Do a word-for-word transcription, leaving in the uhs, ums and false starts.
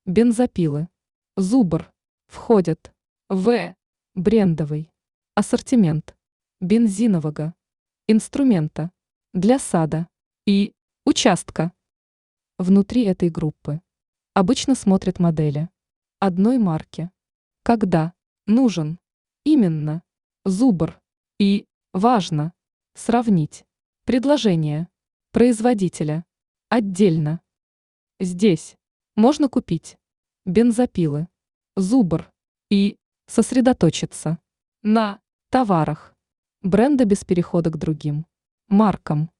Бензопилы. Зубр. Входят в. Брендовый. Ассортимент. Бензинового. Инструмента. Для сада. И. Участка. Внутри этой группы обычно смотрят модели одной марки. Когда нужен именно зубр и важно сравнить предложение производителя отдельно. Здесь можно купить бензопилы, зубр и сосредоточиться на товарах бренда без перехода к другим маркам.